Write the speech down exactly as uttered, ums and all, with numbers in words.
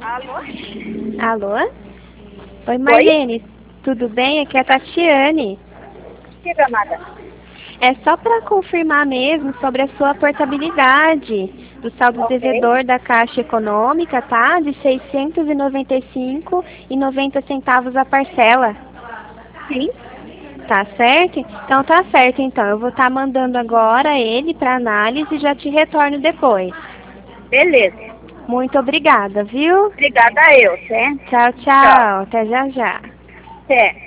Alô? Alô? Oi, Marlene. Tudo bem? Aqui é a Tatiane. Diga, amada. É só para confirmar mesmo sobre a sua portabilidade do saldo Ok. devedor da Caixa Econômica, tá? De seiscentos e noventa e cinco reais e noventa centavos a parcela. Sim. Tá certo? Então tá certo, então. Eu vou estar mandando agora ele para análise e já te retorno depois. Beleza. Muito obrigada, viu? Obrigada a eu, tá? Tchau, Tchau. tchau. Até já já. Até.